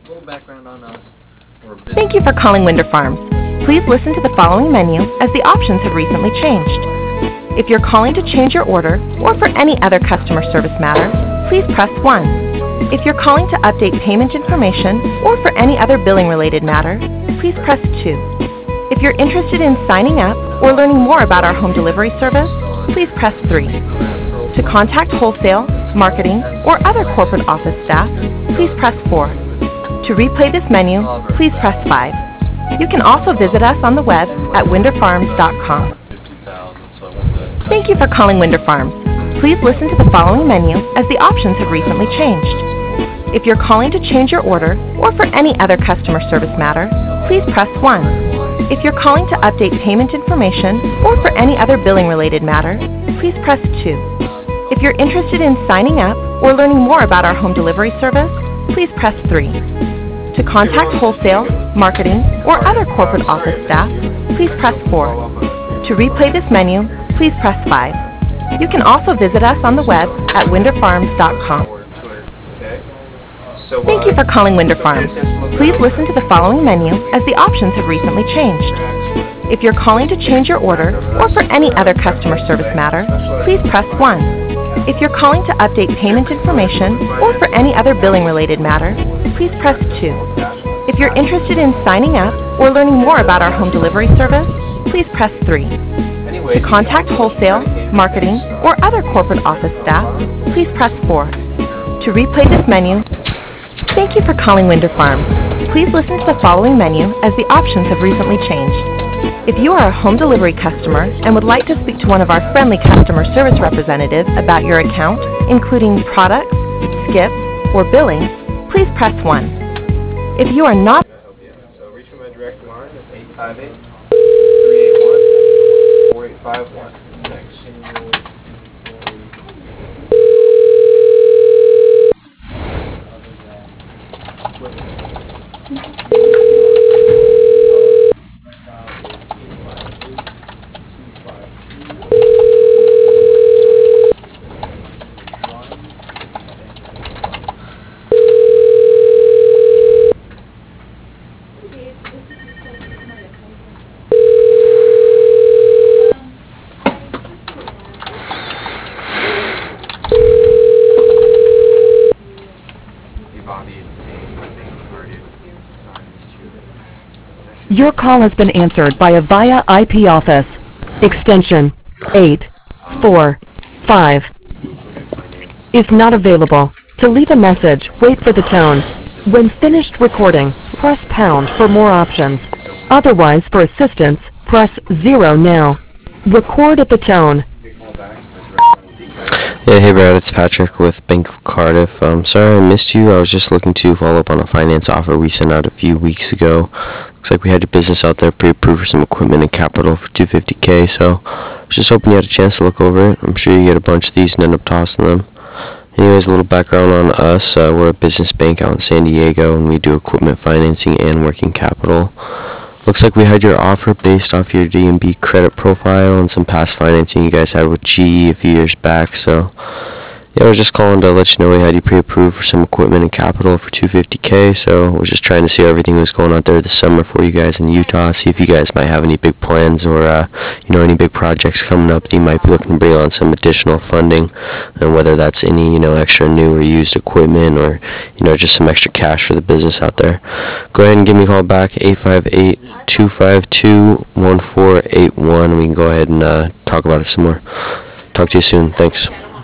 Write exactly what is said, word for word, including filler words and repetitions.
A little background on us. We're a business. Thank you for calling Winder Farms. Please listen to the following menu as the options have recently changed. If you're calling to change your order or for any other customer service matter, please press one. If you're calling to update payment information or for any other billing-related matter, please press two. If you're interested in signing up or learning more about our home delivery service, please press three. To contact wholesale, marketing, or other corporate office staff, please press four. To replay this menu, please press five. You can also visit us on the web at winder farms dot com. Thank you for calling Winder Farms. Please listen to the following menu as the options have recently changed. If you're calling to change your order or for any other customer service matter, please press one. If you're calling to update payment information or for any other billing-related matter, please press two. If you're interested in signing up or learning more about our home delivery service, please press three. To contact wholesale, marketing, or other corporate office staff, please press four. To replay this menu, please press five. You can also visit us on the web at winder farms dot com. Thank you for calling Winder Farms. Please listen to the following menu as the options have recently changed. If you're calling to change your order or for any other customer service matter, please press one. If you're calling to update payment information or for any other billing-related matter, please press two. If you're interested in signing up or learning more about our home delivery service, please press three. To contact wholesale, marketing, or other corporate office staff, please press four. To replay this menu, thank you for calling Winder Farms. Please listen to the following menu as the options have recently changed. If you are a home delivery customer and would like to speak to one of our friendly customer service representatives about your account, including products, skips, or billing, please press one. If you are not... So reach for my direct line at eight five eight, three eight one, four eight five one. Thanks. Your call has been answered by a VIA I P office. Extension eight four five is not available. To leave a message, wait for the tone. When finished recording, press pound for more options. Otherwise, for assistance, press zero now. Record at the tone. Yeah, hey Brad, it's Patrick with Bank of Cardiff. Um, sorry I missed you. I was just looking to follow up on a finance offer we sent out a few weeks ago. Looks like we had your business out there pre-approved for some equipment and capital for two hundred fifty K, so I was just hoping you had a chance to look over it. I'm sure you get a bunch of these and end up tossing them. Anyways, a little background on us. Uh, we're a business bank out in San Diego, and we do equipment financing and working capital. Looks like we had your offer based off your D and B credit profile and some past financing you guys had with G E a few years back. So, yeah, I was just calling to let you know we had you pre-approved for some equipment and capital for two hundred fifty K. So, I was just trying to see how everything was going out there this summer for you guys in Utah. See if you guys might have any big plans or, uh, you know, any big projects coming up that you might be looking to bring on some additional funding, and whether that's any, you know, extra new or used equipment or, you know, just some extra cash for the business out there. Go ahead and give me a call back, eight five eight, two five two, one four eight one. We can go ahead and uh, talk about it some more. Talk to you soon. Thanks.